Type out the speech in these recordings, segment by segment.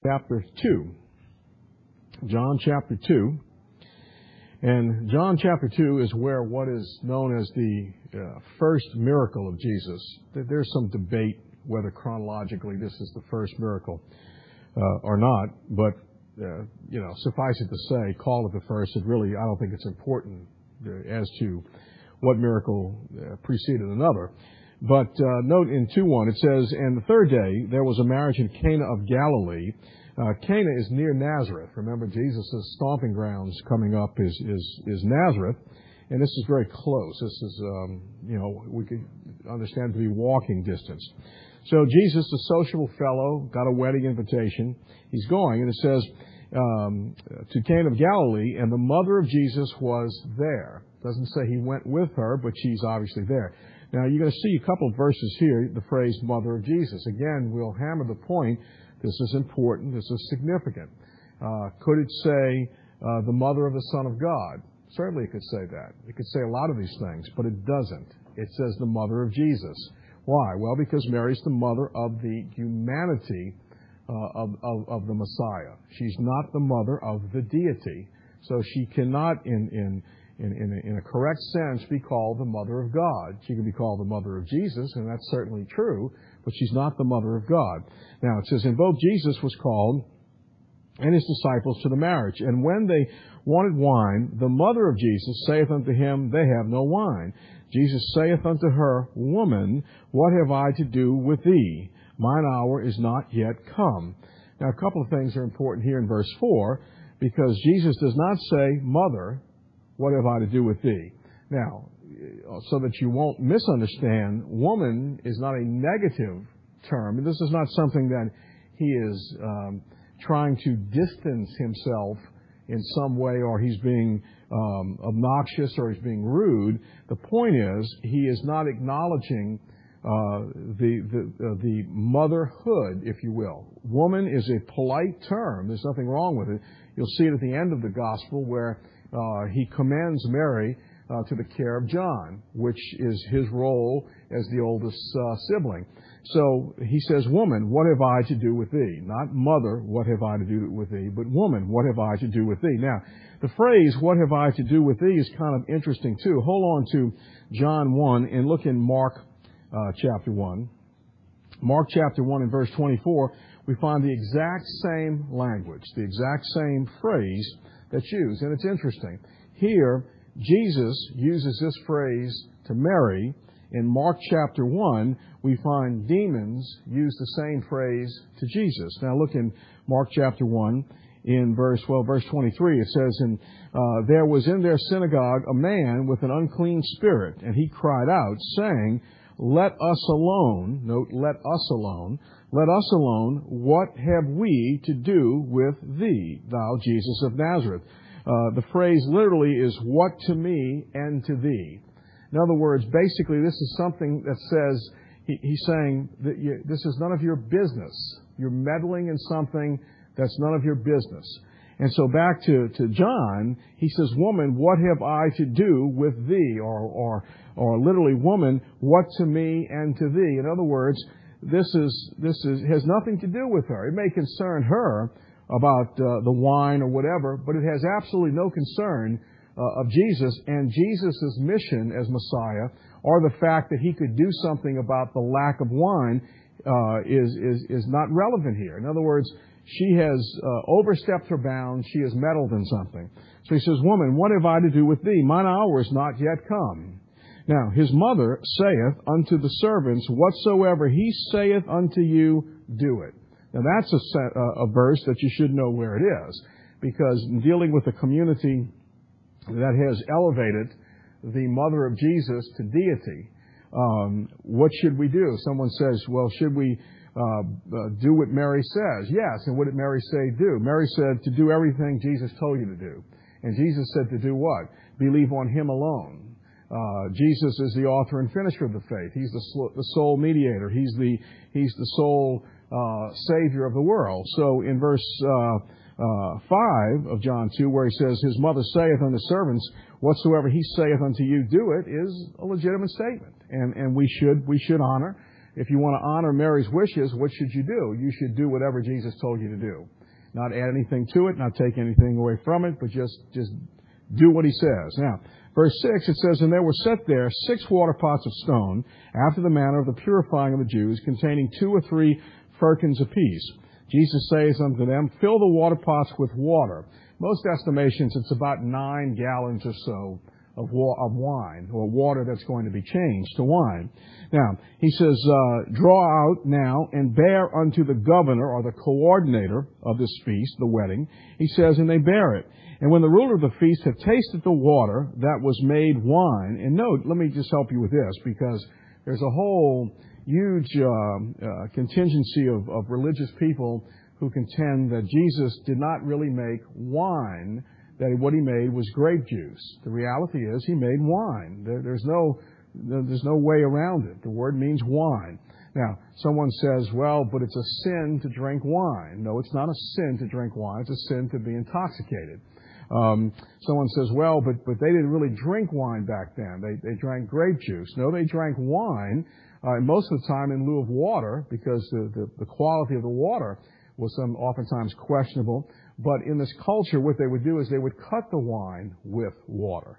chapter 2. John chapter 2. And John chapter 2 is where what is known as the first miracle of Jesus. There's some debate whether chronologically this is the first miracle or not, but suffice it to say, call it the first. It really, I don't think it's important as to what miracle preceded another. But note in 2:1 it says, "And the third day there was a marriage in Cana of Galilee." Cana is near Nazareth. Remember, Jesus' stomping grounds coming up is Nazareth, and this is very close. This is, we can understand to be walking distance. So Jesus, a sociable fellow, got a wedding invitation. He's going, and it says, to Cana of Galilee, and the mother of Jesus was there. It doesn't say he went with her, but she's obviously there. Now, you're going to see a couple of verses here, the phrase mother of Jesus. Again, we'll hammer the point. This is important. This is significant. Could it say the mother of the Son of God? Certainly it could say that. It could say a lot of these things, but it doesn't. It says the mother of Jesus. Why? Well, because Mary's the mother of the humanity of the Messiah. She's not the mother of the deity. So she cannot, in a correct sense, be called the mother of God. She can be called the mother of Jesus, and that's certainly true, but she's not the mother of God. Now, it says, "And both Jesus was called and his disciples to the marriage. And when they wanted wine, the mother of Jesus saith unto him, They have no wine. Jesus saith unto her, Woman, what have I to do with thee? Mine hour is not yet come." Now, a couple of things are important here in verse 4, because Jesus does not say, Mother, what have I to do with thee? Now, so that you won't misunderstand, woman is not a negative term. This is not something that he is trying to distance himself in some way, or he's being obnoxious, or he's being rude. The point is, he is not acknowledging the motherhood, if you will. Woman is a polite term. There's nothing wrong with it. You'll see it at the end of the gospel where he commends Mary to the care of John, which is his role as the oldest sibling. So he says, Woman, what have I to do with thee? Not mother, what have I to do with thee, but woman, what have I to do with thee? Now, the phrase, what have I to do with thee, is kind of interesting too. Hold on to John 1 and look in Mark chapter 1. Mark chapter 1 and verse 24, we find the exact same language, the exact same phrase that's used. And it's interesting. Here, Jesus uses this phrase to Mary. In Mark chapter 1, we find demons use the same phrase to Jesus. Now look in Mark chapter 1 in verse 23. It says, "And there was in their synagogue a man with an unclean spirit, and he cried out, saying, Let us alone," note, let us alone, "let us alone, what have we to do with thee, thou Jesus of Nazareth?" The phrase literally is, "What to me and to thee?" In other words, basically this is something that says, he's saying that this is none of your business. You're meddling in something that's none of your business. And so back to John, he says, "Woman, what have I to do with thee?" Or literally, "Woman, what to me and to thee?" In other words, this has nothing to do with her. It may concern her about the wine or whatever, but it has absolutely no concern of Jesus and Jesus' mission as Messiah, or the fact that he could do something about the lack of wine is not relevant here. In other words, she has overstepped her bounds. She has meddled in something. So he says, "Woman, what have I to do with thee? Mine hour is not yet come." Now, his mother saith unto the servants, "Whatsoever he saith unto you, do it." Now, that's a verse that you should know where it is, because in dealing with a community that has elevated the mother of Jesus to deity, what should we do? Someone says, well, should we do what Mary says? Yes. And what did Mary say do? Mary said to do everything Jesus told you to do. And Jesus said to do what? Believe on him alone. Jesus is the author and finisher of the faith. He's the sole mediator. He's the sole Savior of the world. So in verse 5 of John 2, where he says, "His mother saith unto servants, Whatsoever he saith unto you, do it," is a legitimate statement. And we should honor if you want to honor Mary's wishes, what should you do? You should do whatever Jesus told you to do. Not add anything to it, not take anything away from it, but just do what he says. Now, verse 6, it says, "And there were set there 6 water pots of stone, after the manner of the purifying of the Jews, containing 2 or 3 firkins apiece. Jesus says unto them, Fill the water pots with water." Most estimations, it's about 9 gallons or so of wine, or water that's going to be changed to wine. Now, he says, "Draw out now and bear unto the governor," or the coordinator of this feast, the wedding. He says, and they bear it. "And when the ruler of the feast had tasted the water that was made wine," and note, let me just help you with this, because there's a whole huge contingency of religious people who contend that Jesus did not really make wine, that what he made was grape juice. The reality is he made wine. There's no way around it. The word means wine. Now, someone says, well, but it's a sin to drink wine. No, it's not a sin to drink wine. It's a sin to be intoxicated. Someone says, well, but they didn't really drink wine back then. They drank grape juice. No, they drank wine, most of the time in lieu of water, because the quality of the water was oftentimes questionable. But in this culture, what they would do is they would cut the wine with water.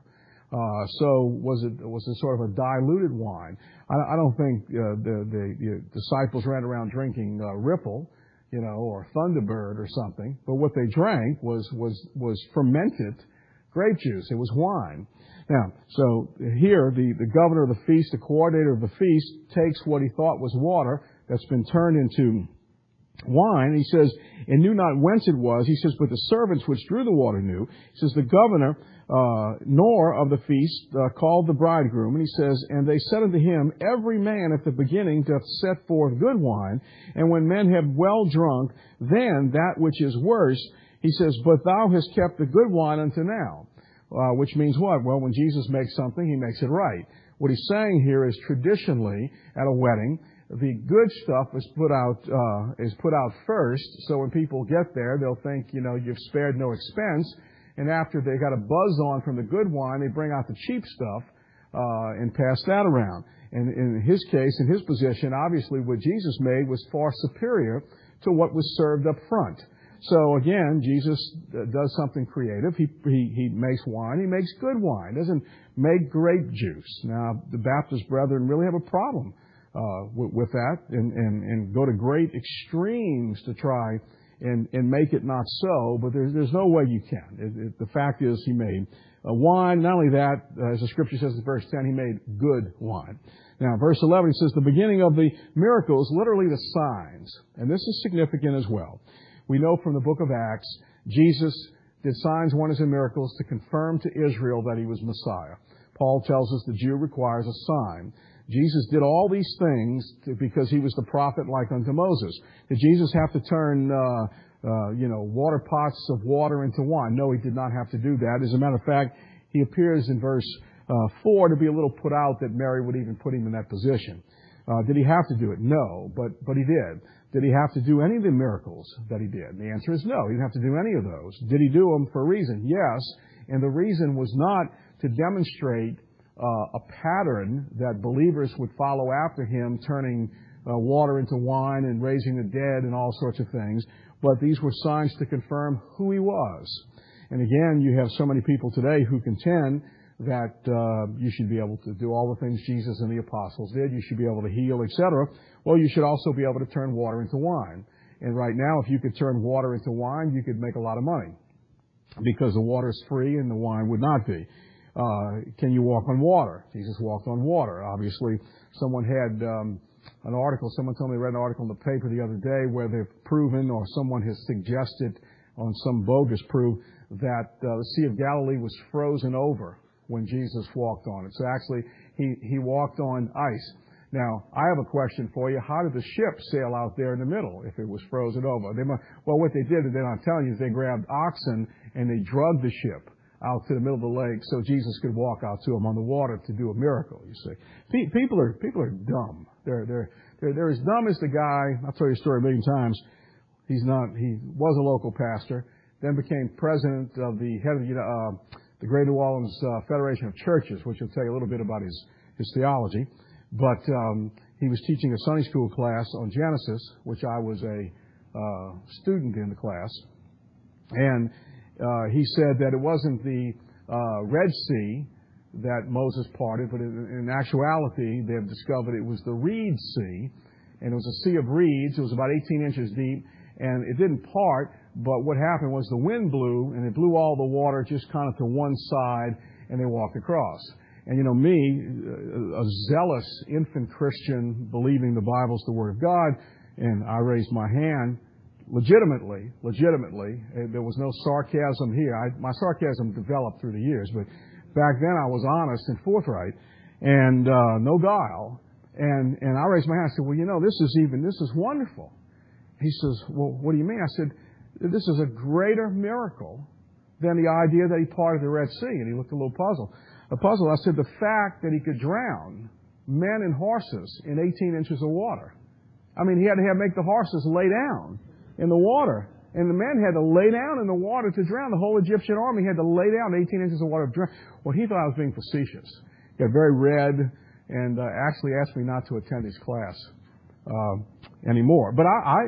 So was it sort of a diluted wine? I don't think the disciples ran around drinking Ripple, or Thunderbird or something. But what they drank was fermented grape juice. It was wine. Now, so here the governor of the feast, the coordinator of the feast, takes what he thought was water that's been turned into wine. He says, and knew not whence it was. He says, but the servants which drew the water knew. He says, the governor nor of the feast called the bridegroom. And he says, and they said unto him, every man at the beginning doth set forth good wine, and when men have well drunk, then that which is worse. He says, but thou hast kept the good wine unto now. Which means what? Well, when Jesus makes something, he makes it right. What he's saying here is traditionally at a wedding, the good stuff is put out first. So when people get there, they'll think, you've spared no expense. And after they got a buzz on from the good wine, they bring out the cheap stuff and pass that around. And in his case, in his position, obviously what Jesus made was far superior to what was served up front. So again, Jesus does something creative. He makes wine. He makes good wine. Doesn't make grape juice. Now, the Baptist brethren really have a problem with that and go to great extremes to try and make it not so. But there's no way you can. The fact is, he made wine. Not only that, as the Scripture says in verse 10, he made good wine. Now, verse 11, he says, the beginning of the miracles, literally the signs. And this is significant as well. We know from the book of Acts, Jesus did signs, wonders, and miracles to confirm to Israel that he was Messiah. Paul tells us the Jew requires a sign. Jesus did all these things because he was the prophet like unto Moses. Did Jesus have to turn, water pots of water into wine? No, he did not have to do that. As a matter of fact, he appears in verse 4 to be a little put out that Mary would even put him in that position. Did he have to do it? No, but he did. Did he have to do any of the miracles that he did? The answer is no. He didn't have to do any of those. Did he do them for a reason? Yes. And the reason was not to demonstrate a pattern that believers would follow after him, turning water into wine and raising the dead and all sorts of things. But these were signs to confirm who he was. And again, you have so many people today who contend that you should be able to do all the things Jesus and the apostles did. You should be able to heal, etc. Well, you should also be able to turn water into wine. And right now, if you could turn water into wine, you could make a lot of money because the water is free and the wine would not be. Can you walk on water? Jesus walked on water. Obviously, someone had an article, someone told me they read an article in the paper the other day where they've proven, or someone has suggested on some bogus proof, that the Sea of Galilee was frozen over when Jesus walked on it. So actually, he walked on ice. Now, I have a question for you. How did the ship sail out there in the middle if it was frozen over? What they did, they're not telling you, is they grabbed oxen and they drugged the ship out to the middle of the lake so Jesus could walk out to them on the water to do a miracle, you see. People are dumb. They're as dumb as the guy, I'll tell you a story a million times. He was a local pastor, then became president of the head of the Greater New Orleans Federation of Churches, which will tell you a little bit about his theology. But he was teaching a Sunday school class on Genesis, which I was a student in the class. And he said that it wasn't the Red Sea that Moses parted, but in actuality, they've discovered it was the Reed Sea. And it was a sea of reeds. It was about 18 inches deep, and it didn't part. But what happened was the wind blew, and it blew all the water just kind of to one side, and they walked across. And you know, me, a zealous infant Christian, believing the Bible's the Word of God, and I raised my hand legitimately. There was no sarcasm here. My sarcasm developed through the years, but back then I was honest and forthright, and no guile. And I raised my hand. I said, well, you know, this is wonderful. He says, well, what do you mean? I said, this is a greater miracle than the idea that he parted the Red Sea. And he looked a little puzzled. I said, the fact that he could drown men and horses in 18 inches of water. I mean, he had to make the horses lay down in the water. And the men had to lay down in the water to drown. The whole Egyptian army had to lay down 18 inches of water to drown. Well, he thought I was being facetious. He got very red and actually asked me not to attend his class anymore. But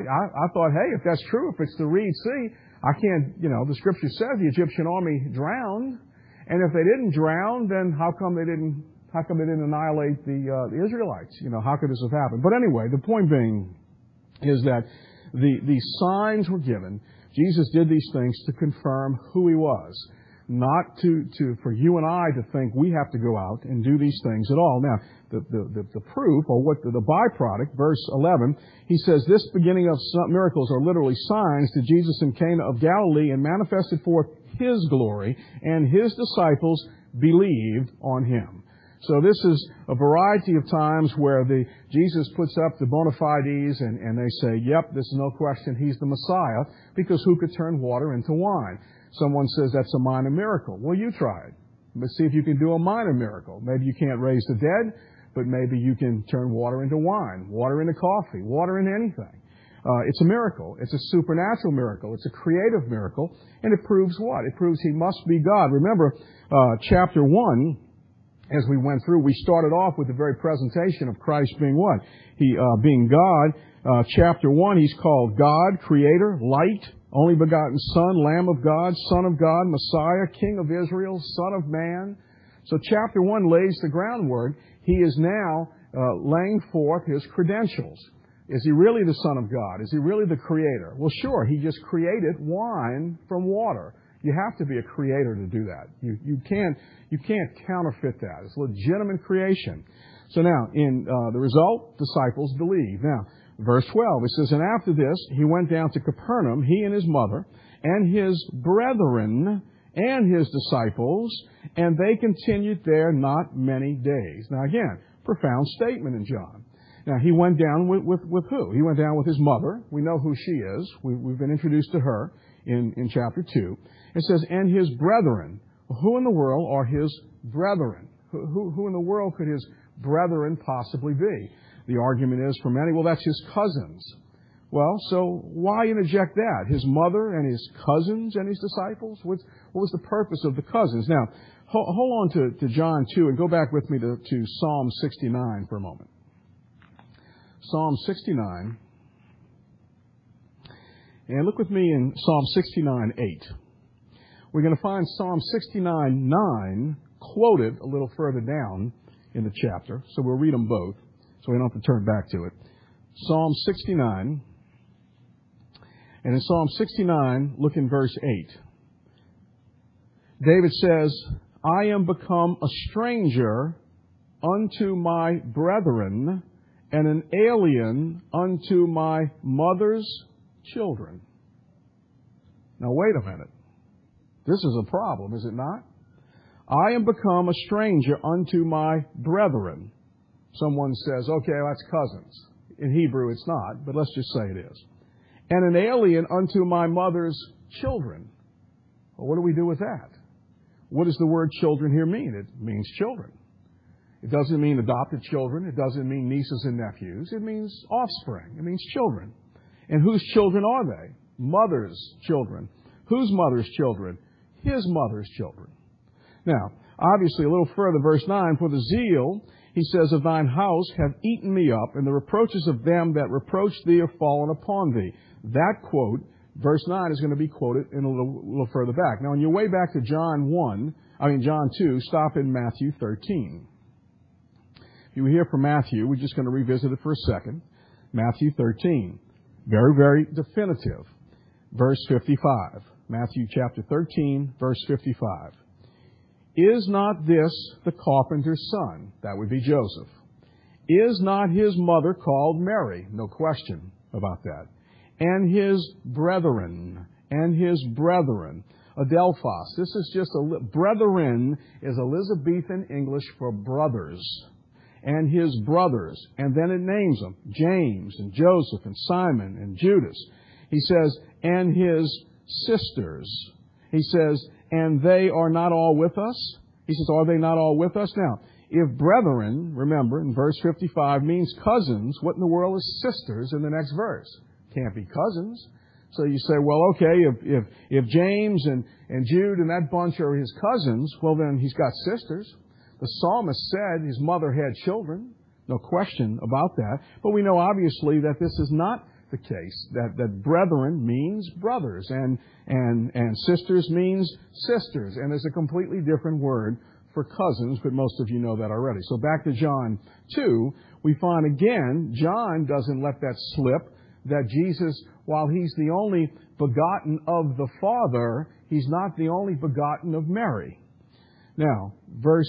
I thought, hey, if that's true, if it's the Reed Sea, I can't, you know, the Scripture says the Egyptian army drowned. And if they didn't drown, then how come they didn't annihilate the Israelites? You know, how could this have happened? But anyway, the point being is that the signs were given. Jesus did these things to confirm who he was, not for you and I to think we have to go out and do these things at all. Now, the proof, or what the byproduct, verse 11, he says, this beginning of some miracles are literally signs to Jesus in Cana of Galilee and manifested forth his glory, and his disciples believed on him. So this is a variety of times where Jesus puts up the bona fides and they say, yep, this is no question, he's the Messiah, because who could turn water into wine? Someone says that's a minor miracle. Well, you try it. Let's see if you can do a minor miracle. Maybe you can't raise the dead, but maybe you can turn water into wine, water into coffee, water into anything. It's a miracle. It's a supernatural miracle. It's a creative miracle. And it proves what? It proves he must be God. Remember, chapter 1, as we went through, we started off with the very presentation of Christ being what? He being God. Chapter 1, he's called God, Creator, Light, only begotten Son, Lamb of God, Son of God, Messiah, King of Israel, Son of Man. So chapter 1 lays the groundwork. He is now laying forth his credentials. Is he really the Son of God? Is he really the Creator? Well, sure, he just created wine from water. You have to be a creator to do that. You can't counterfeit that. It's legitimate creation. So now, in the result, disciples believe. Now, verse 12, it says, and after this, he went down to Capernaum, he and his mother, and his brethren, and his disciples, and they continued there not many days. Now again, profound statement in John. Now, he went down with who? He went down with his mother. We know who she is. We've been introduced to her in chapter 2. It says, and his brethren. Who in the world are his brethren? Who in the world could his brethren possibly be? The argument is for many, well, that's his cousins. Well, so why interject that? His mother and his cousins and his disciples? What was the purpose of the cousins? Now, hold on to John 2 and go back with me to Psalm 69 for a moment. Psalm 69. And look with me in Psalm 69:8. We're going to find Psalm 69:9 quoted a little further down in the chapter. So we'll read them both so we don't have to turn back to it. Psalm 69. And in Psalm 69, look in verse 8. David says, I am become a stranger unto my brethren, and an alien unto my mother's children. Now wait a minute. This is a problem, is it not? I am become a stranger unto my brethren. Someone says, okay, that's cousins. In Hebrew it's not, but let's just say it is. And an alien unto my mother's children. Well, what do we do with that? What does the word children here mean? It means children. It doesn't mean adopted children. It doesn't mean nieces and nephews. It means offspring. It means children. And whose children are they? Mother's children. Whose mother's children? His mother's children. Now, obviously, a little further, verse 9, for the zeal He says, of thine house have eaten me up, and the reproaches of them that reproach thee are fallen upon thee. That quote, verse 9, is going to be quoted in a little further back. Now, on your way back to John 2, stop in Matthew 13. If you were here for Matthew, we're just going to revisit it for a second. Matthew 13. Very, very definitive. Verse 55. Matthew chapter 13, verse 55. Is not this the carpenter's son? That would be Joseph. Is not his mother called Mary? No question about that. And his brethren. Adelphos. This is just brethren is Elizabethan English for brothers. And his brothers. And then it names them. James and Joseph and Simon and Judas. He says, and his sisters. He says, and they are not all with us? He says, are they not all with us? Now, if brethren, remember, in verse 55, means cousins, what in the world is sisters in the next verse? Can't be cousins. So you say, well, okay, if James and Jude and that bunch are his cousins, well, then he's got sisters. The psalmist said his mother had children. No question about that. But we know, obviously, that this is not the case, that brethren means brothers, and sisters means sisters, and there's a completely different word for cousins, but most of you know that already. So back to John 2, we find again, John doesn't let that slip, that Jesus, while he's the only begotten of the Father, he's not the only begotten of Mary. Now, verse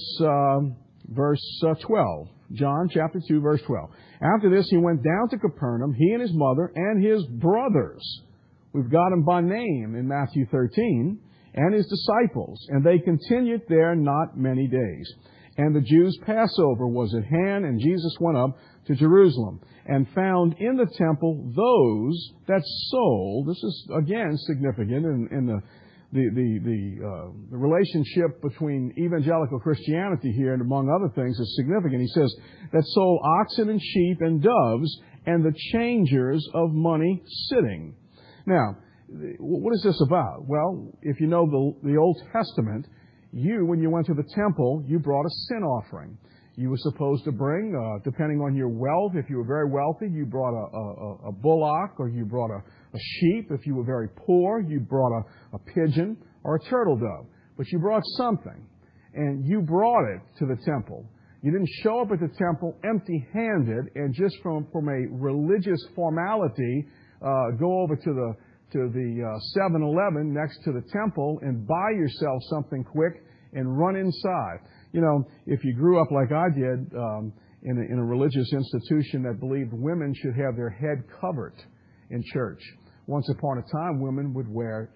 12. John chapter 2, verse 12. After this, he went down to Capernaum, he and his mother and his brothers. We've got them by name in Matthew 13, and his disciples. And they continued there not many days. And the Jews' Passover was at hand, and Jesus went up to Jerusalem, and found in the temple those that sold. This is, again, significant in the relationship between evangelical Christianity here, and among other things, is significant. He says that sold oxen and sheep and doves, and the changers of money sitting. Now, what is this about? Well, if you know the Old Testament, when you went to the temple, you brought a sin offering. You were supposed to bring, depending on your wealth, if you were very wealthy, you brought a bullock, or you brought a sheep. If you were very poor, you brought a pigeon or a turtle dove. But you brought something, and you brought it to the temple. You didn't show up at the temple empty-handed and just from a religious formality go over to the 7-Eleven next to the temple and buy yourself something quick and run inside. You know, if you grew up like I did in a religious institution that believed women should have their head covered in church. Once upon a time, women would wear,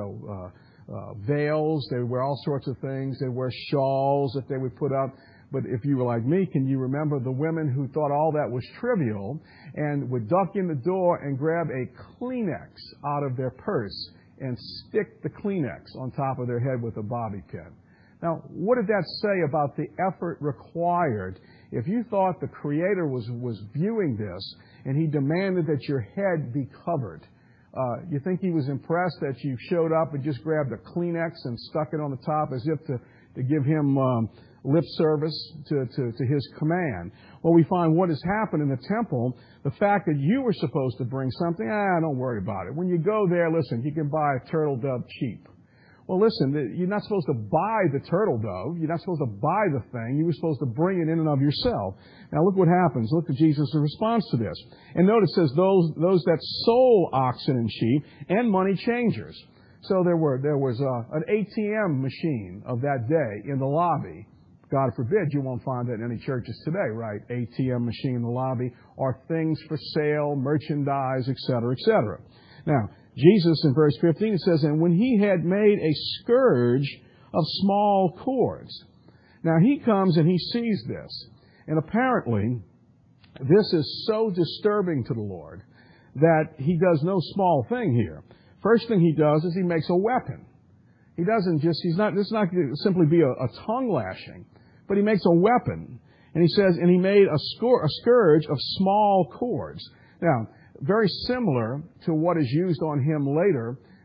veils. They would wear all sorts of things. They would wear shawls that they would put up. But if you were like me, can you remember the women who thought all that was trivial and would duck in the door and grab a Kleenex out of their purse and stick the Kleenex on top of their head with a bobby pin? Now, what did that say about the effort required? If you thought the Creator was viewing this and He demanded that your head be covered, you think He was impressed that you showed up and just grabbed a Kleenex and stuck it on the top as if to give Him lip service to His command? Well, we find what has happened in the temple, the fact that you were supposed to bring something, don't worry about it. When you go there, listen, you can buy a turtle dove cheap. Well, listen, you're not supposed to buy the turtle dove. You're not supposed to buy the thing. You were supposed to bring it in and of yourself. Now, look what happens. Look at Jesus' response to this. And notice it says, those that sold oxen and sheep and money changers. So there was an ATM machine of that day in the lobby. God forbid you won't find that in any churches today, right? ATM machine in the lobby, or things for sale, merchandise, etc., etc. Now, Jesus, in verse 15, it says, and when He had made a scourge of small cords. Now, He comes and He sees this. And apparently, this is so disturbing to the Lord that He does no small thing here. First thing He does is He makes a weapon. This is not simply be a tongue lashing, but He makes a weapon. And He says, and He made a scourge of small cords. Now, very similar to what is used on Him later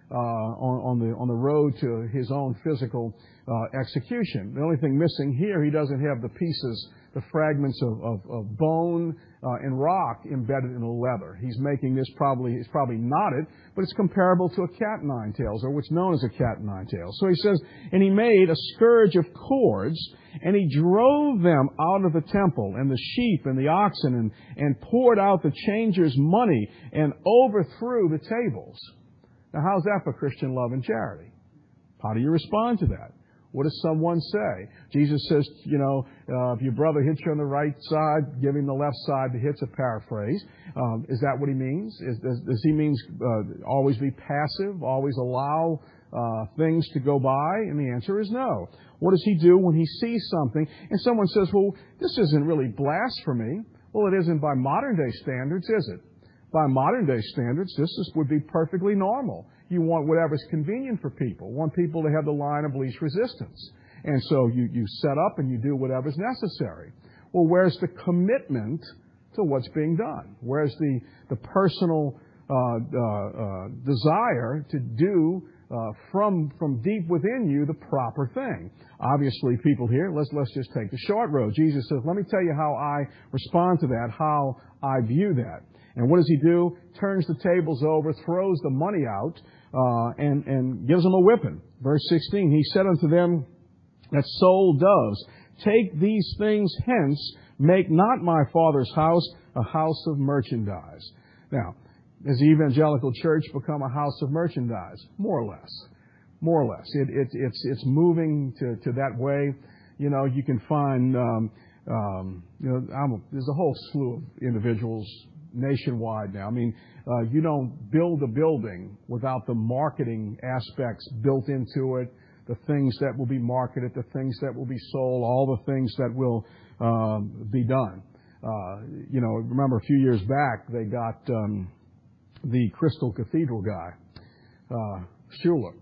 on the road to his own physical execution. The only thing missing here, he doesn't have the pieces, the fragments of bone and rock embedded in the leather. He's making this it's probably knotted, but it's comparable to a cat nine tails, or what's known as a cat nine tails. So he says, and he made a scourge of cords, and he drove them out of the temple, and the sheep and the oxen, and poured out the changers' money, and overthrew the tables. Now, how's that for Christian love and charity? How do you respond to that? What does someone say? Jesus says, if your brother hits you on the right side, give him the left side to hit's a paraphrase. Is that what he means? Does he mean always be passive, always allow things to go by? And the answer is no. What does he do when he sees something and someone says, well, this isn't really blasphemy? Well, it isn't by modern day standards, is it? By modern day standards, would be perfectly normal. You want whatever's convenient for people. Want people to have the line of least resistance. And so you set up and you do whatever's necessary. Well, where's the commitment to what's being done? Where's the personal desire to do from deep within you the proper thing? Obviously, people here, let's just take the short road. Jesus says, let me tell you how I respond to that, how I view that. And what does he do? Turns the tables over, throws the money out, and gives them a whipping. Verse 16, he said unto them that sold doves, take these things hence, make not my Father's house a house of merchandise. Now, has the evangelical church become a house of merchandise? More or less. More or less. It's moving to that way. You can find, there's a whole slew of individuals nationwide now. I mean, you don't build a building without the marketing aspects built into it, the things that will be marketed, the things that will be sold, all the things that will be done. Remember a few years back, they got the Crystal Cathedral guy, Schuler.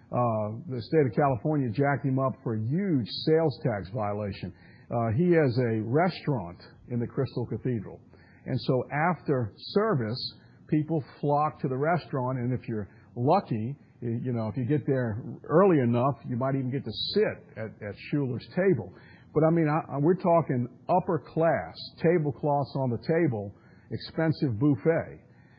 The state of California jacked him up for a huge sales tax violation. He has a restaurant in the Crystal Cathedral. And so after service, people flock to the restaurant, and if you're lucky, if you get there early enough, you might even get to sit at Schuler's table. But I mean, we're talking upper class, tablecloths on the table, expensive buffet.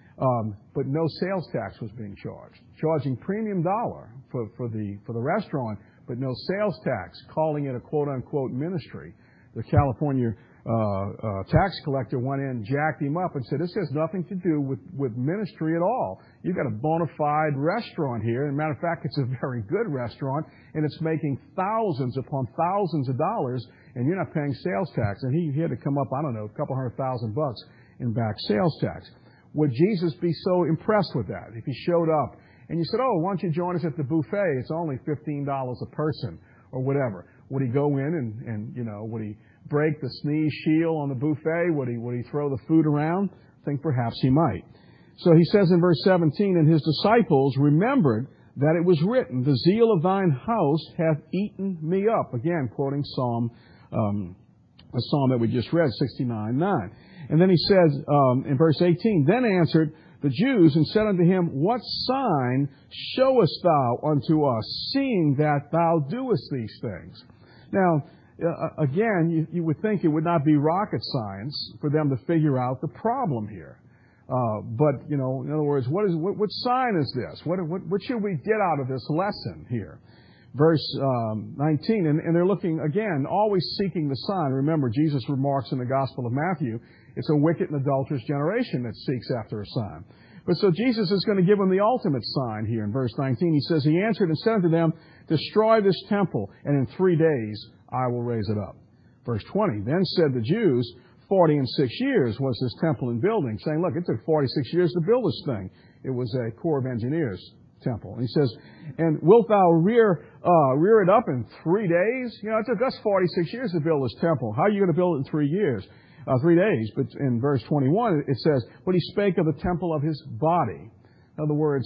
But no sales tax was being charged. Charging premium dollar for the restaurant, but no sales tax, calling it a quote-unquote ministry. The California tax collector went in, jacked him up, and said, this has nothing to do with ministry at all. You've got a bona fide restaurant here. And matter of fact, it's a very good restaurant, and it's making thousands upon thousands of dollars, and you're not paying sales tax. And he had to come up, a couple $100,000 in back sales tax. Would Jesus be so impressed with that if he showed up and you said, oh, why don't you join us at the buffet? It's only $15 a person or whatever. Would he go in and would he break the sneeze shield on the buffet? Would he throw the food around? I think perhaps he might. So he says in verse 17, and his disciples remembered that it was written, the zeal of thine house hath eaten me up. Again, quoting a psalm that we just read, 69:9. And then he says in verse 18, then answered the Jews and said unto him, what sign showest thou unto us, seeing that thou doest these things? Now, again, you would think it would not be rocket science for them to figure out the problem here. But, in other words, what sign is this? What should we get out of this lesson here? Verse 19, and they're looking, again, always seeking the sign. Remember, Jesus remarks in the Gospel of Matthew, it's a wicked and adulterous generation that seeks after a sign. But so Jesus is going to give them the ultimate sign here in verse 19. He says, he answered and said unto them, destroy this temple, and in 3 days I will raise it up. Verse 20, then said the Jews, 46 years was this temple in building, saying, look, it took 46 years to build this thing. It was a Corps of Engineers temple. And he says, and wilt thou rear it up in 3 days? It took us 46 years to build this temple. How are you going to build it in 3 years? 3 days. But in verse 21, it says, but he spake of the temple of his body. In other words,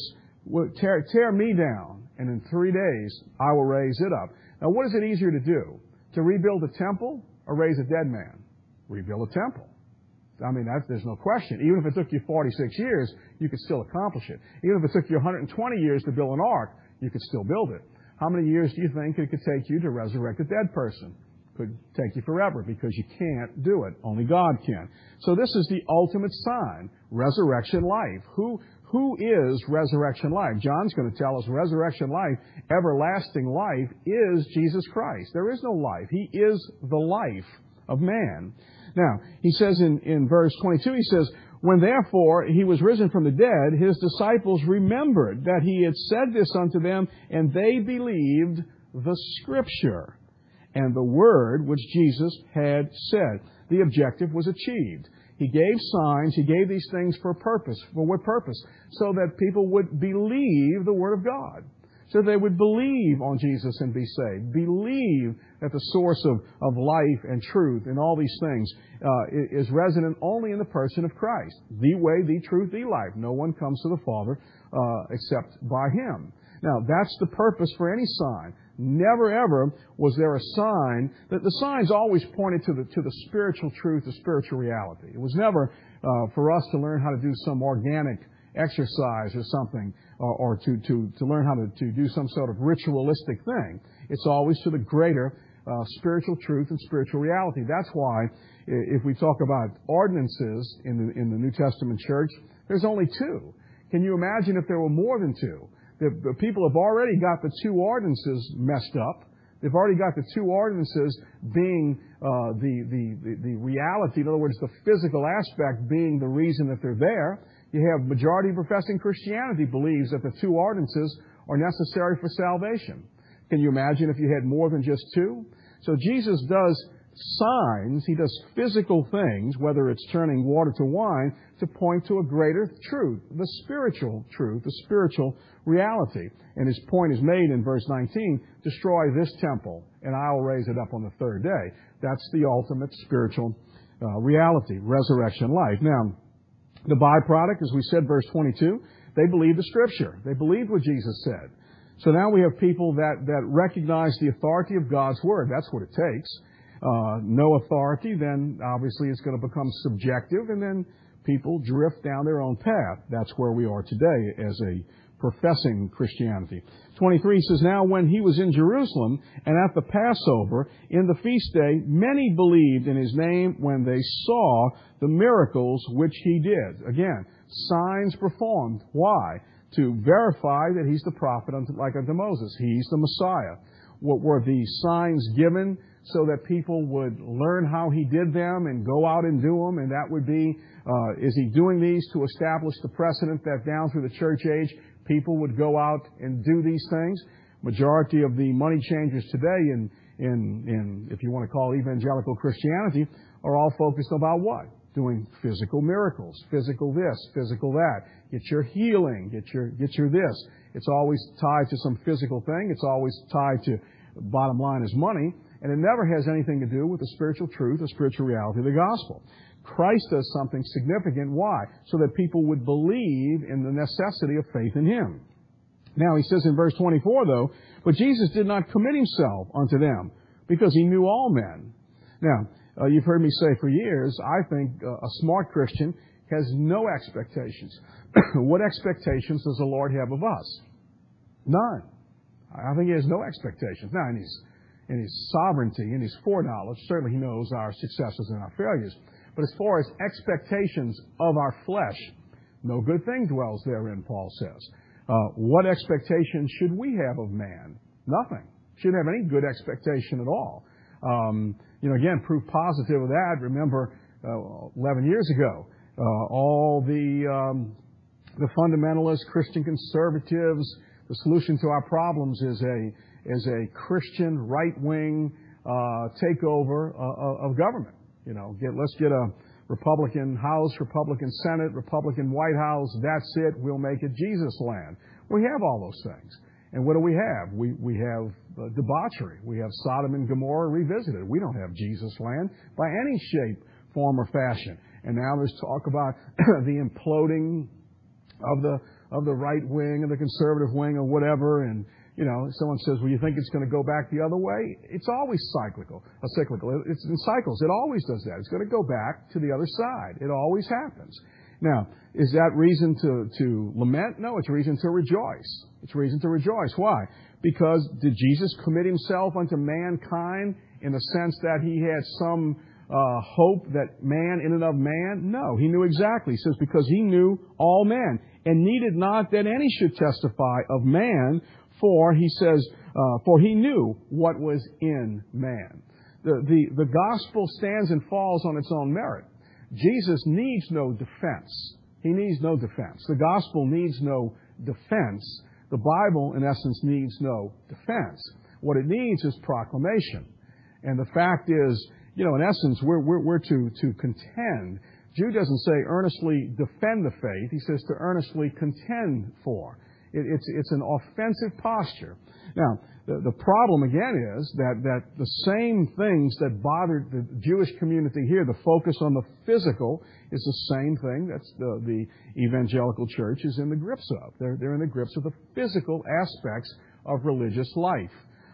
tear me down, and in 3 days I will raise it up. Now, what is it easier to do? To rebuild a temple or raise a dead man? Rebuild a temple. There's no question. Even if it took you 46 years, you could still accomplish it. Even if it took you 120 years to build an ark, you could still build it. How many years do you think it could take you to resurrect a dead person? Could take you forever, because you can't do it. Only God can. So this is the ultimate sign, resurrection life. Who is resurrection life? John's going to tell us resurrection life, everlasting life, is Jesus Christ. There is no life. He is the life of man. Now, he says in verse 22, he says, when therefore he was risen from the dead, his disciples remembered that he had said this unto them, and they believed the Scripture and the word which Jesus had said. The objective was achieved. He gave signs. He gave these things for a purpose. For what purpose? So that people would believe the Word of God. So they would believe on Jesus and be saved. Believe that the source of life and truth and all these things is resident only in the person of Christ. The way, the truth, the life. No one comes to the Father except by Him. Now, that's the purpose for any sign. Never ever was there a sign that the signs always pointed to the spiritual truth, the spiritual reality. It was never for us to learn how to do some organic exercise or something, or to learn how to do some sort of ritualistic thing. It's always to the greater spiritual truth and spiritual reality. That's why if we talk about ordinances in the New Testament church, there's only two. Can you imagine if there were more than two? The people have already got the two ordinances messed up. They've already got the two ordinances being the reality, in other words, the physical aspect being the reason that they're there. You have majority of professing Christianity believes that the two ordinances are necessary for salvation. Can you imagine if you had more than just two? So Jesus does signs, He does physical things, whether it's turning water to wine, to point to a greater truth, the spiritual truth, the spiritual reality. And His point is made in verse 19, destroy this temple, and I will raise it up on the third day. That's the ultimate spiritual reality, resurrection life. Now, the byproduct, as we said, verse 22, they believed the Scripture. They believed what Jesus said. So now we have people that recognize the authority of God's Word. That's what it takes. No authority, then obviously it's going to become subjective, and then people drift down their own path. That's where we are today as a professing Christianity. 23 says, now when He was in Jerusalem and at the Passover, in the feast day, many believed in His name when they saw the miracles which He did. Again, signs performed. Why? To verify that He's the prophet like unto Moses. He's the Messiah. What were the signs given? So that people would learn how He did them and go out and do them. And that would be, is He doing these to establish the precedent that down through the church age, people would go out and do these things? Majority of the money changers today in if you want to call evangelical Christianity, are all focused about what? Doing physical miracles, physical this, physical that. Get your healing, get your this. It's always tied to some physical thing. It's always tied to, bottom line is money. And it never has anything to do with the spiritual truth, the spiritual reality of the gospel. Christ does something significant. Why? So that people would believe in the necessity of faith in Him. Now, He says in verse 24, though, but Jesus did not commit Himself unto them, because He knew all men. Now, you've heard me say for years, I think a smart Christian has no expectations. What expectations does the Lord have of us? None. I think He has no expectations. Now, in His sovereignty, in His foreknowledge, certainly He knows our successes and our failures. But as far as expectations of our flesh, no good thing dwells therein, Paul says. What expectation should we have of man? Nothing. Shouldn't have any good expectation at all. Again, proof positive of that, remember 11 years ago, all the fundamentalist Christian conservatives, the solution to our problems is a Christian right-wing takeover of government. Let's get a Republican House, Republican Senate, Republican White House. That's it. We'll make it Jesus land. We have all those things. And what do we have? We have debauchery. We have Sodom and Gomorrah revisited. We don't have Jesus land by any shape, form, or fashion. And now there's talk about the imploding of the right wing and the conservative wing or whatever. And someone says, well, you think it's going to go back the other way? It's always cyclical. It's in cycles. It always does that. It's going to go back to the other side. It always happens. Now, is that reason to lament? No, it's reason to rejoice. It's reason to rejoice. Why? Because did Jesus commit himself unto mankind in the sense that he had some hope that man in and of man? No, he knew exactly. He says, because he knew all men, and needed not that any should testify of man, for, he says, for he knew what was in man. The gospel stands and falls on its own merit. Jesus needs no defense. He needs no defense. The gospel needs no defense. The Bible, in essence, needs no defense. What it needs is proclamation. And the fact is, in essence, we're to contend. Jude doesn't say earnestly defend the faith. He says to earnestly contend for. It's an offensive posture. Now, the problem again is that the same things that bothered the Jewish community here, the focus on the physical, is the same thing that the evangelical church is in the grips of. They're in the grips of the physical aspects of religious life.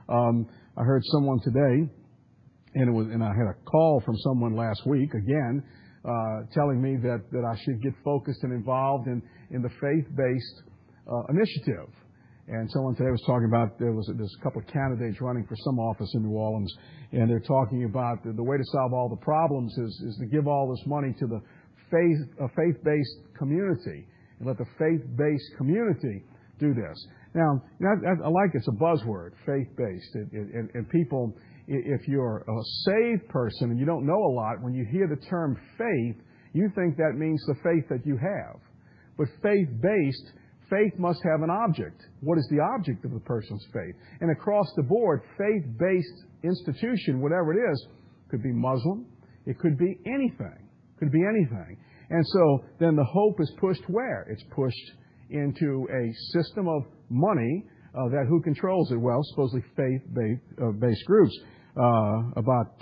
I heard someone today, and I had a call from someone last week again, telling me that I should get focused and involved in the faith-based initiative. And someone today was talking about there's a couple of candidates running for some office in New Orleans, and they're talking about the way to solve all the problems is to give all this money to the faith-based community and let the faith-based community do this. Now, I like it's a buzzword, faith-based, and people, if you're a saved person and you don't know a lot, when you hear the term faith, you think that means the faith that you have. But faith-based, faith must have an object. What is the object of the person's faith? And across the board, faith-based institution, whatever it is, could be Muslim. It could be anything. Could be anything. And so then the hope is pushed where? It's pushed into a system of money that who controls it? Well, supposedly faith-based groups. About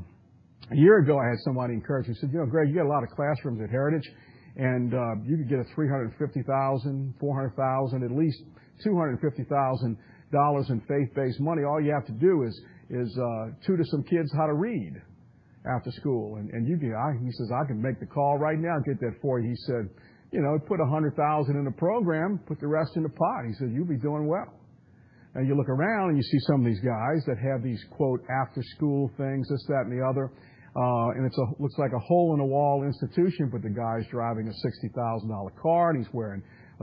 a year ago, I had somebody encourage me. He said, Greg, you got a lot of classrooms at Heritage, and you could get a $350,000, $400,000, at least $250,000 in faith-based money. All you have to do is tutor some kids how to read after school, and he says, I can make the call right now and get that for you. He said, put $100,000 in the program, put the rest in the pot. He said, you'll be doing well. And you look around and you see some of these guys that have these, quote, after-school things, this, that, and the other. And looks like a hole-in-the-wall institution, but the guy's driving a $60,000 car and he's wearing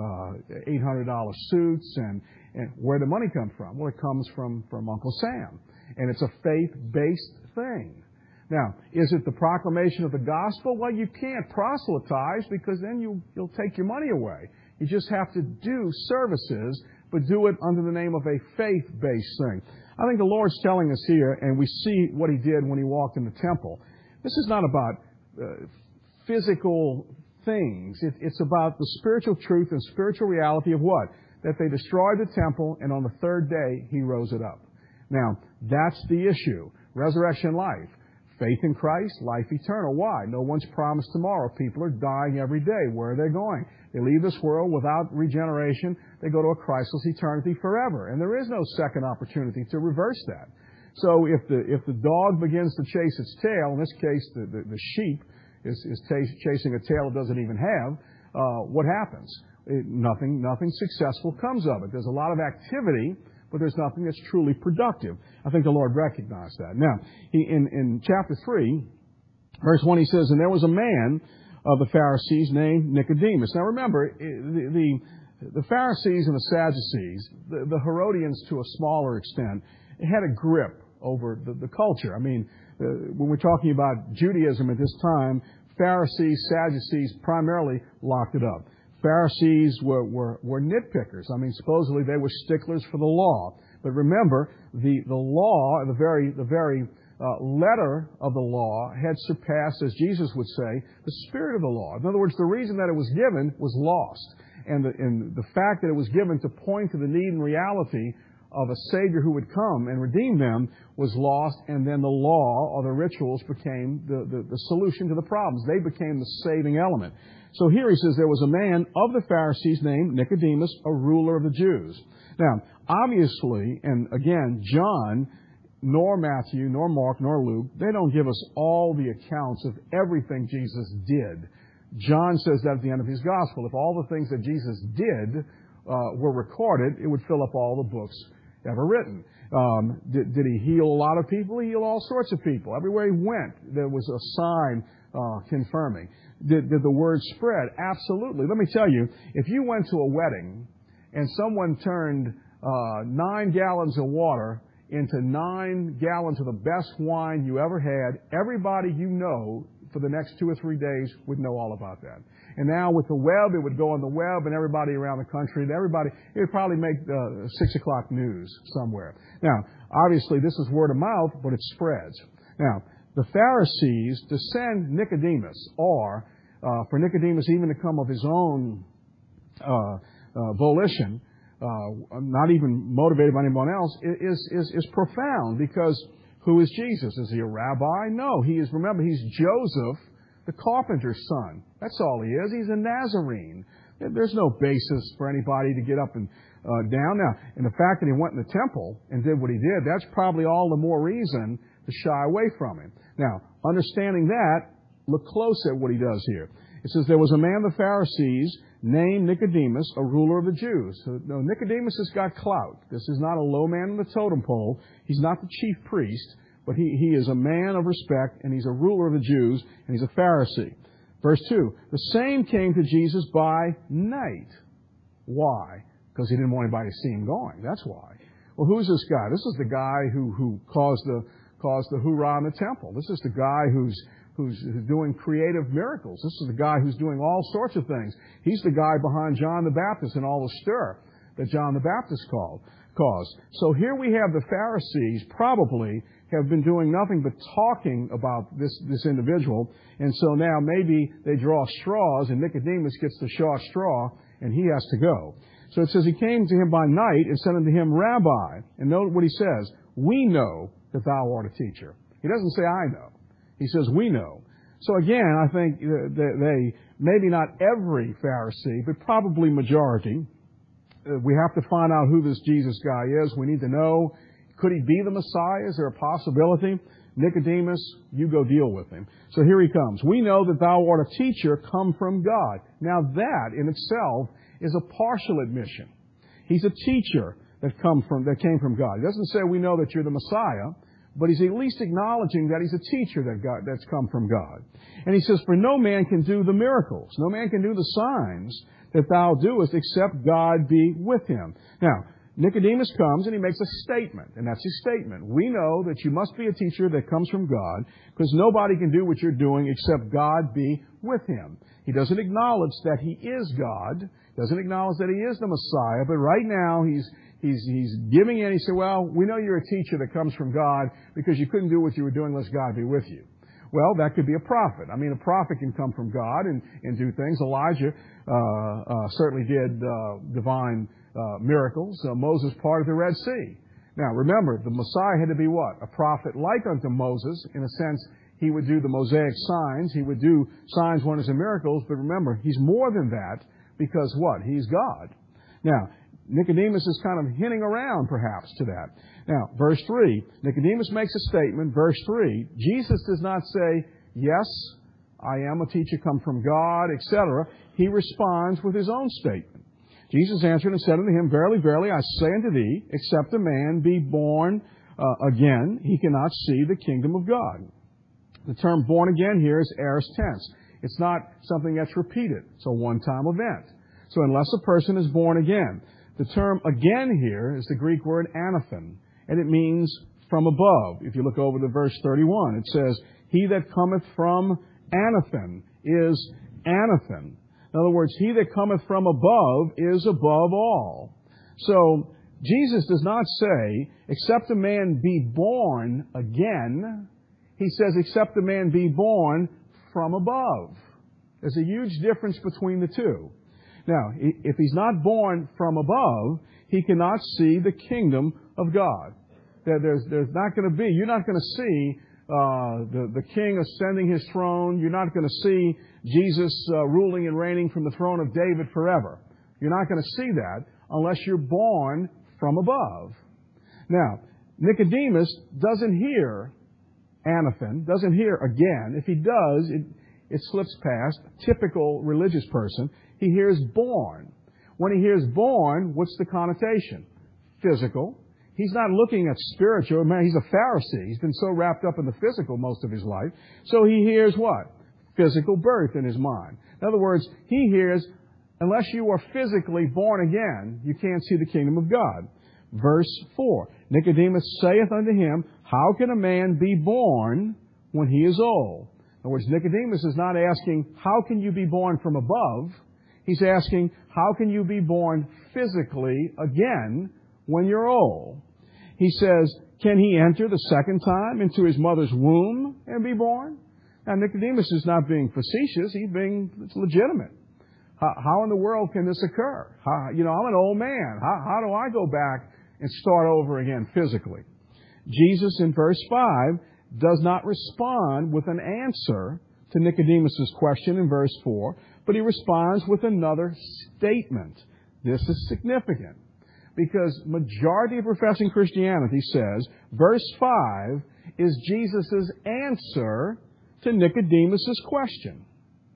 $800 suits. And where the money come from? Well, it comes from Uncle Sam. And it's a faith-based thing. Now, is it the proclamation of the gospel? Well, you can't proselytize because then you'll take your money away. You just have to do services, but do it under the name of a faith-based thing. I think the Lord's telling us here, and we see what He did when He walked in the temple. This is not about physical things. It's about the spiritual truth and spiritual reality of what? That they destroyed the temple, and on the third day, He rose it up. Now, that's the issue. Resurrection life. Faith in Christ, life eternal. Why? No one's promised tomorrow. People are dying every day. Where are they going? They leave this world without regeneration. They go to a Christless eternity forever. And there is no second opportunity to reverse that. So if the dog begins to chase its tail, in this case the sheep is chasing a tail it doesn't even have, what happens? Nothing successful comes of it. There's a lot of activity, but there's nothing that's truly productive. I think the Lord recognized that. Now, in chapter 3, verse 1, He says, and there was a man of the Pharisees named Nicodemus. Now remember, the Pharisees and the Sadducees, the Herodians to a smaller extent, had a grip over the culture. I mean, when we're talking about Judaism at this time, Pharisees, Sadducees primarily locked it up. Pharisees were nitpickers. I mean, supposedly they were sticklers for the law. But remember, the law, the very letter of the law had surpassed, as Jesus would say, the spirit of the law. In other words, the reason that it was given was lost. And the fact that it was given to point to the need and reality of a Savior who would come and redeem them was lost, and then the law or the rituals became the solution to the problems. They became the saving element. So here he says there was a man of the Pharisees named Nicodemus, a ruler of the Jews. Now, obviously, and again, John, nor Matthew, nor Mark, nor Luke, they don't give us all the accounts of everything Jesus did. John says that at the end of his gospel. If all the things that Jesus did were recorded, it would fill up all the books ever written. Did he heal a lot of people? He healed all sorts of people. Everywhere he went, there was a sign confirming. Did the word spread? Absolutely. Let me tell you, if you went to a wedding and someone turned 9 gallons of water into 9 gallons of the best wine you ever had, everybody you know for the next 2 or 3 days would know all about that. And now with the web, it would go on the web, and everybody around the country, it would probably make 6 o'clock news somewhere. Now, obviously, this is word of mouth, but it spreads. Now, the Pharisees, to send Nicodemus, or for Nicodemus even to come of his own volition, not even motivated by anyone else, is profound, because who is Jesus? Is he a rabbi? No, remember, he's Joseph, the carpenter's son. That's all he is. He's a Nazarene. There's no basis for anybody to get up and down. Now, and the fact that he went in the temple and did what he did, that's probably all the more reason to shy away from him. Now, understanding that, look close at what he does here. It says, there was a man of the Pharisees named Nicodemus, a ruler of the Jews. So, no, Nicodemus has got clout. This is not a low man on the totem pole. He's not the chief priest, but he is a man of respect, and he's a ruler of the Jews, and he's a Pharisee. Verse 2, the same came to Jesus by night. Why? Because he didn't want anybody to see him going. That's why. Well, who's this guy? This is the guy who caused the hoorah in the temple. This is the guy who's doing creative miracles. This is the guy who's doing all sorts of things. He's the guy behind John the Baptist and all the stir that John the Baptist caused. So here we have the Pharisees probably have been doing nothing but talking about this individual, and so now maybe they draw straws, and Nicodemus gets the short straw, and he has to go. So it says he came to him by night and said unto him, Rabbi, and note what he says, we know that thou art a teacher. He doesn't say I know. He says we know. So again, I think they maybe not every Pharisee, but probably majority. We have to find out who this Jesus guy is. We need to know, could he be the Messiah? Is there a possibility? Nicodemus, you go deal with him. So here he comes. We know that thou art a teacher come from God. Now that in itself is a partial admission. He's a teacher that came from God. He doesn't say we know that you're the Messiah, but he's at least acknowledging that he's a teacher that's come from God. And he says, for no man can do the miracles, no man can do the signs that thou doest except God be with him. Now, Nicodemus comes and he makes a statement, and that's his statement. We know that you must be a teacher that comes from God, because nobody can do what you're doing except God be with him. He doesn't acknowledge that he is God, doesn't acknowledge that he is the Messiah, but right now he's giving in. He said, well, we know you're a teacher that comes from God because you couldn't do what you were doing unless God be with you. Well, that could be a prophet. I mean, a prophet can come from God and do things. Elijah certainly did divine miracles. Moses parted the Red Sea. Now, remember, the Messiah had to be what? A prophet like unto Moses. In a sense, he would do the Mosaic signs. He would do signs, wonders, and miracles. But remember, he's more than that because what? He's God. Now, Nicodemus is kind of hinting around, perhaps, to that. Now, verse 3, Nicodemus makes a statement. Verse 3, Jesus does not say, yes, I am a teacher come from God, etc. He responds with his own statement. Jesus answered and said unto him, verily, verily, I say unto thee, except a man be born again, he cannot see the kingdom of God. The term born again here is aorist tense. It's not something that's repeated. It's a one-time event. So unless a person is born again, the term again here is the Greek word anathen, and it means from above. If you look over to verse 31, it says, he that cometh from anathen is anathen. In other words, he that cometh from above is above all. So Jesus does not say, except a man be born again. He says, except a man be born from above. There's a huge difference between the two. Now, if he's not born from above, he cannot see the kingdom of God. There's not going to be, you're not going to see the king ascending his throne. You're not going to see Jesus ruling and reigning from the throne of David forever. You're not going to see that unless you're born from above. Now, Nicodemus doesn't hear anaphen, doesn't hear again. If he does, it slips past. Typical religious person. He hears born. When he hears born, what's the connotation? Physical. He's not looking at spiritual. Man, he's a Pharisee. He's been so wrapped up in the physical most of his life. So he hears what? Physical birth in his mind. In other words, he hears, unless you are physically born again, you can't see the kingdom of God. Verse 4, Nicodemus saith unto him, how can a man be born when he is old? In other words, Nicodemus is not asking, how can you be born from above? He's asking, how can you be born physically again when you're old? He says, can he enter the second time into his mother's womb and be born? Now, Nicodemus is not being facetious. It's legitimate. How in the world can this occur? I'm an old man. How do I go back and start over again physically? Jesus in verse 5 does not respond with an answer to Nicodemus' question in verse 4, but he responds with another statement. This is significant because majority of professing Christianity says verse 5 is Jesus' answer to Nicodemus' question.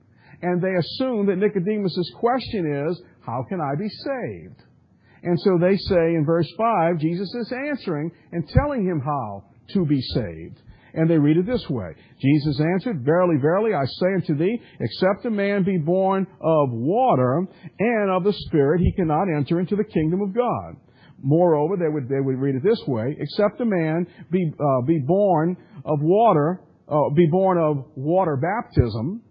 And they assume that Nicodemus' question is, how can I be saved? And so they say in verse 5, Jesus is answering and telling him how to be saved. And they read it this way. Jesus answered, verily, verily, I say unto thee, except a man be born of water and of the Spirit, he cannot enter into the kingdom of God. Moreover, they would read it this way, except a man be born of water, baptism,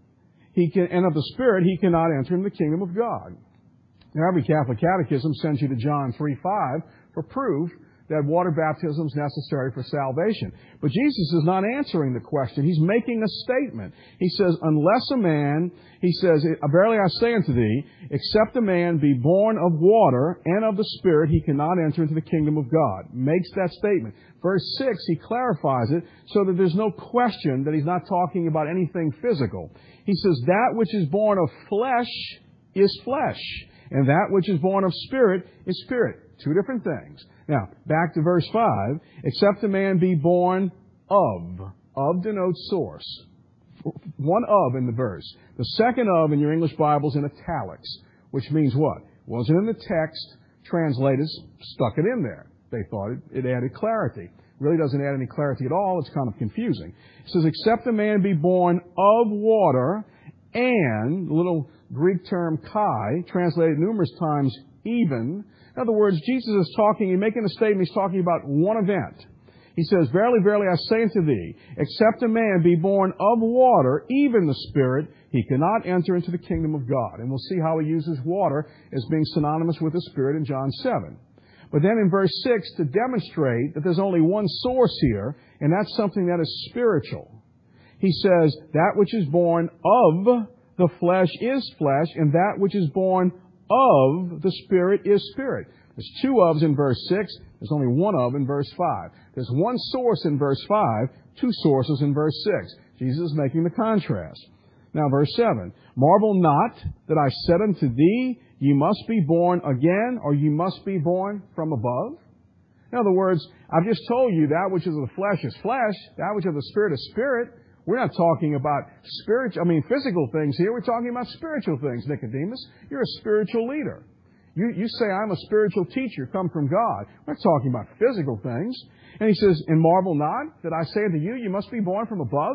and of the Spirit, he cannot enter into the kingdom of God. Now, every Catholic catechism sends you to John 3:5 for proof that water baptism is necessary for salvation. But Jesus is not answering the question. He's making a statement. He says, unless a man, he says, verily I say unto thee, except a man be born of water and of the Spirit, he cannot enter into the kingdom of God. Makes that statement. Verse 6, he clarifies it so that there's no question that he's not talking about anything physical. He says, that which is born of flesh is flesh, and that which is born of Spirit is spirit. Two different things. Now, back to verse 5. Except a man be born of. Of denotes source. One of in the verse. The second of in your English Bible's in italics, which means what? Wasn't in the text. Translators stuck it in there. They thought it added clarity. Really doesn't add any clarity at all. It's kind of confusing. It says, except a man be born of water and, the little Greek term kai, translated numerous times even. In other words, Jesus is making a statement, he's talking about one event. He says, verily, verily, I say unto thee, except a man be born of water, even the Spirit, he cannot enter into the kingdom of God. And we'll see how he uses water as being synonymous with the Spirit in John 7. But then in verse 6, to demonstrate that there's only one source here, and that's something that is spiritual. He says, that which is born of the flesh is flesh, and that which is born of the Spirit is spirit. There's two ofs in verse 6. There's only one of in verse 5. There's one source in verse 5, two sources in verse 6. Jesus is making the contrast. Now, verse 7. Marvel not that I said unto thee, ye must be born again, or ye must be born from above. In other words, I've just told you that which is of the flesh is flesh, that which of the Spirit is spirit. We're not talking about physical things here. We're talking about spiritual things, Nicodemus. You're a spiritual leader. You say, I'm a spiritual teacher, come from God. We're not talking about physical things. And he says, and marvel not that I say unto you, you must be born from above.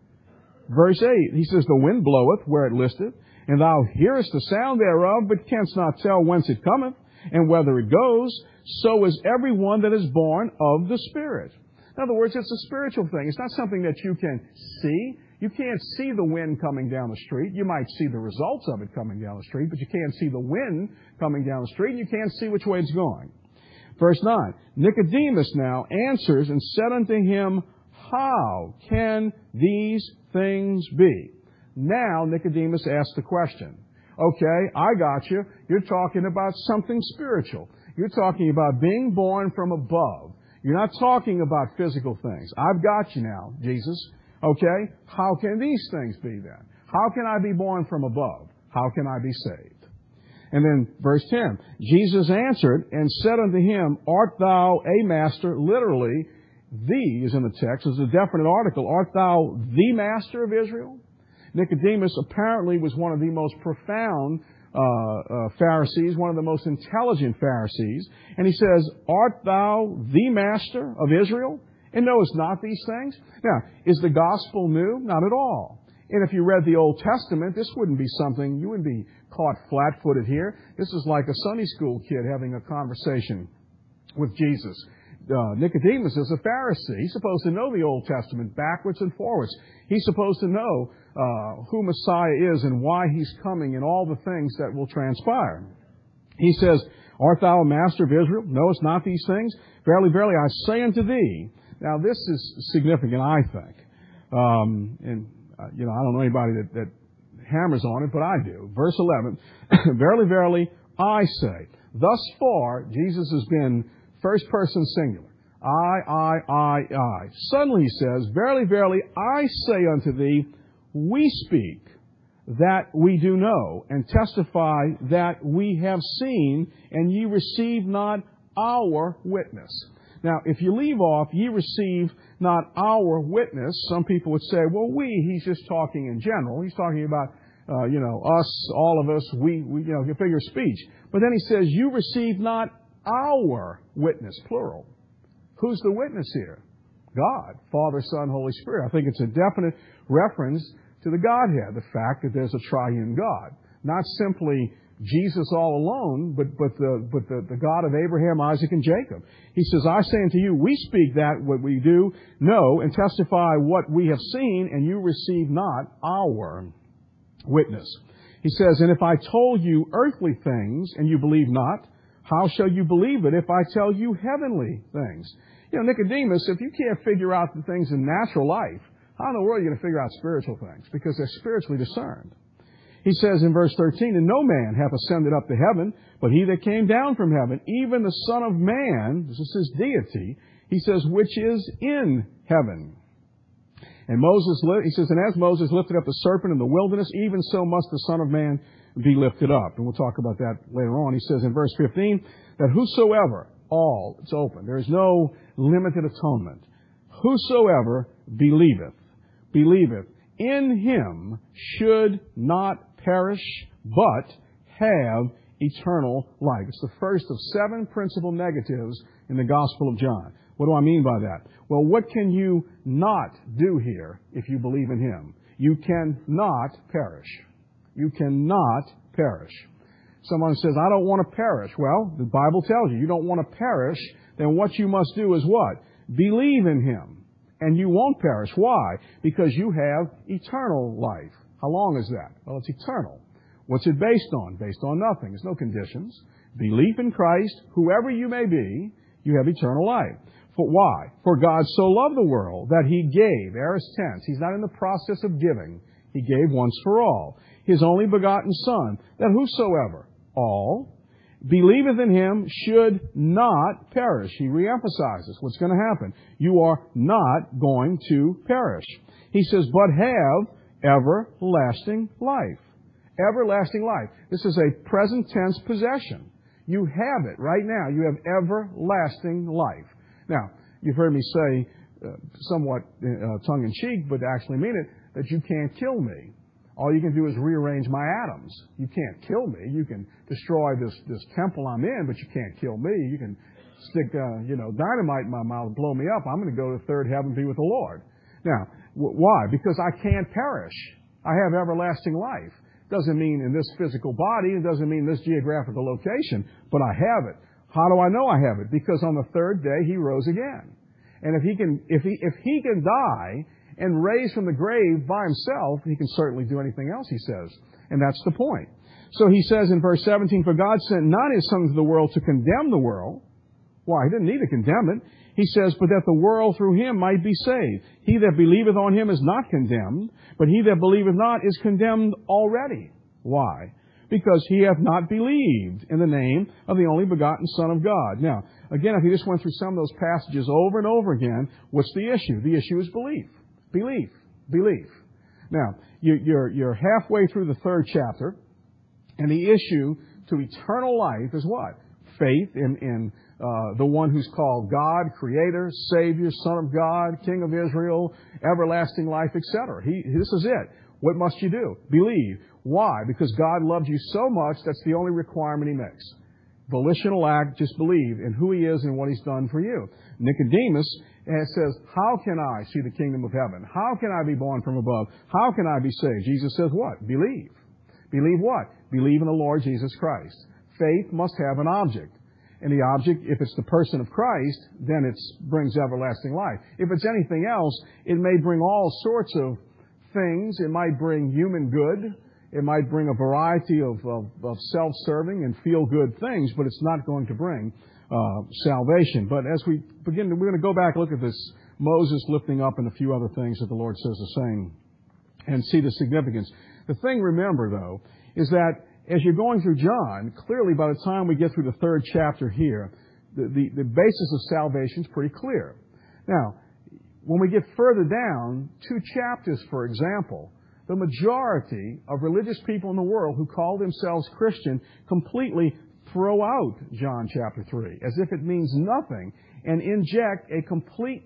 Verse 8, he says, the wind bloweth where it listeth, and thou hearest the sound thereof, but canst not tell whence it cometh, and whither it goes. So is every one that is born of the Spirit. In other words, it's a spiritual thing. It's not something that you can see. You can't see the wind coming down the street. You might see the results of it coming down the street, but you can't see the wind coming down the street, and you can't see which way it's going. Verse 9, Nicodemus now answers and said unto him, how can these things be? Now Nicodemus asks the question. Okay, I got you. You're talking about something spiritual. You're talking about being born from above. You're not talking about physical things. I've got you now, Jesus. Okay? How can these things be then? How can I be born from above? How can I be saved? And then verse 10, Jesus answered and said unto him, Art thou a master? Literally, the is in the text. It's a definite article. Art thou the master of Israel? Nicodemus apparently was one of the most profound Pharisees, one of the most intelligent Pharisees. And he says, Art thou the master of Israel? And knowest not these things? Now, is the gospel new? Not at all. And if you read the Old Testament, this wouldn't be something, you wouldn't be caught flat-footed here. This is like a Sunday school kid having a conversation with Jesus. Nicodemus is a Pharisee. He's supposed to know the Old Testament backwards and forwards. He's supposed to know who Messiah is and why He's coming and all the things that will transpire. He says, Art thou a master of Israel? Knowest not these things? Verily, verily, I say unto thee. Now, this is significant, I think. I don't know anybody that hammers on it, but I do. Verse 11, Verily, verily, I say. Thus far, Jesus has been first person singular. I. Suddenly he says, Verily, verily, I say unto thee, we speak that we do know, and testify that we have seen, and ye receive not our witness. Now, if you leave off, ye receive not our witness, some people would say, well, he's just talking in general. He's talking about, us, all of us, we figure of speech. But then he says, you receive not our witness, plural. Who's the witness here? God, Father, Son, Holy Spirit. I think it's a definite reference to the Godhead, the fact that there's a triune God. Not simply Jesus all alone, but the God of Abraham, Isaac, and Jacob. He says, I say unto you, we speak that what we do know, and testify what we have seen, and you receive not our witness. He says, and if I told you earthly things, and you believe not, how shall you believe it if I tell you heavenly things? Nicodemus, if you can't figure out the things in natural life, how in the world are you going to figure out spiritual things? Because they're spiritually discerned. He says in verse 13, And no man hath ascended up to heaven, but he that came down from heaven, even the Son of Man, this is His deity, he says, which is in heaven. And he says, And as Moses lifted up the serpent in the wilderness, even so must the Son of Man be lifted up. And we'll talk about that later on. He says in verse 15, that whosoever, it's open. There is no limited atonement. Whosoever believeth in Him should not perish, but have eternal life. It's the first of 7 principal negatives in the Gospel of John. What do I mean by that? Well, what can you not do here if you believe in Him? You cannot perish. You cannot perish. Someone says, I don't want to perish. Well, the Bible tells you don't want to perish. Then what you must do is what? Believe in Him. And you won't perish. Why? Because you have eternal life. How long is that? Well, it's eternal. What's it based on? Based on nothing. There's no conditions. Belief in Christ, whoever you may be, you have eternal life. For why? For God so loved the world that He gave, aorist tense, He's not in the process of giving. He gave once for all, His only begotten Son, that whosoever, all, believeth in Him should not perish. He reemphasizes what's going to happen. You are not going to perish. He says, but have everlasting life. Everlasting life. This is a present tense possession. You have it right now. You have everlasting life. Now, you've heard me say, somewhat tongue-in-cheek, but actually mean it, that you can't kill me. All you can do is rearrange my atoms. You can't kill me. You can destroy this temple I'm in, but you can't kill me. You can stick, dynamite in my mouth and blow me up. I'm going to go to the third heaven and be with the Lord. Now, why? Because I can't perish. I have everlasting life. Doesn't mean in this physical body. It doesn't mean this geographical location, but I have it. How do I know I have it? Because on the third day He rose again. And if he can die and raise from the grave by Himself, He can certainly do anything else, He says. And that's the point. So He says in verse 17, For God sent not His Son into the world to condemn the world. Why? He didn't need to condemn it. He says, but that the world through Him might be saved. He that believeth on Him is not condemned, but he that believeth not is condemned already. Why? because he hath not believed in the name of the only begotten Son of God. Now, again, if you just went through some of those passages over and over again, what's the issue? The issue is belief. Belief. Belief. Now, you're halfway through the 3rd chapter, and the issue to eternal life is what? Faith in the one who's called God, Creator, Savior, Son of God, King of Israel, everlasting life, etc. This is it. What must you do? Believe. Why? Because God loves you so much, that's the only requirement He makes. Volitional act, just believe in who He is and what He's done for you. Nicodemus says, how can I see the kingdom of heaven? How can I be born from above? How can I be saved? Jesus says what? Believe. Believe what? Believe in the Lord Jesus Christ. Faith must have an object. And the object, if it's the person of Christ, then it brings everlasting life. If it's anything else, it may bring all sorts of things. It might bring human good. It might bring a variety of self-serving and feel-good things, but it's not going to bring salvation. But as we begin, we're going to go back and look at this Moses lifting up and a few other things that the Lord says the same and see the significance. The thing, remember, though, is that as you're going through John, clearly by the time we get through the 3rd chapter here, the basis of salvation is pretty clear. Now, when we get further down, 2 chapters, for example, the majority of religious people in the world who call themselves Christian completely throw out John chapter 3 as if it means nothing and inject a completely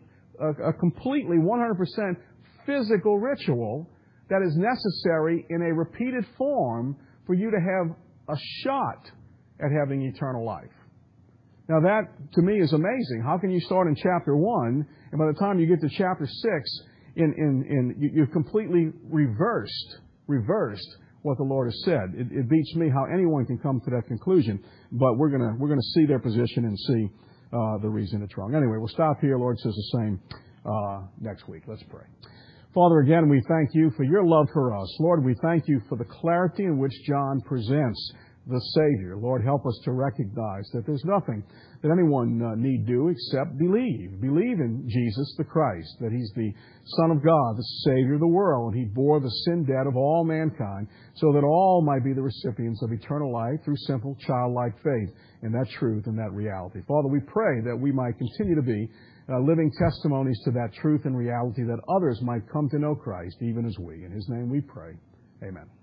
100% physical ritual that is necessary in a repeated form for you to have a shot at having eternal life. Now that, to me, is amazing. How can you start in chapter 1, and by the time you get to chapter 6, you've completely reversed what the Lord has said. It beats me how anyone can come to that conclusion, but we're gonna see their position and see the reason it's wrong. Anyway, we'll stop here. Lord says the same next week. Let's pray. Father, again, we thank you for your love for us. Lord, we thank you for the clarity in which John presents the Savior. Lord, help us to recognize that there's nothing that anyone need do except believe. Believe in Jesus the Christ, that He's the Son of God, the Savior of the world, and He bore the sin debt of all mankind so that all might be the recipients of eternal life through simple childlike faith in that truth and that reality. Father, we pray that we might continue to be living testimonies to that truth and reality, that others might come to know Christ even as we. In His name we pray. Amen.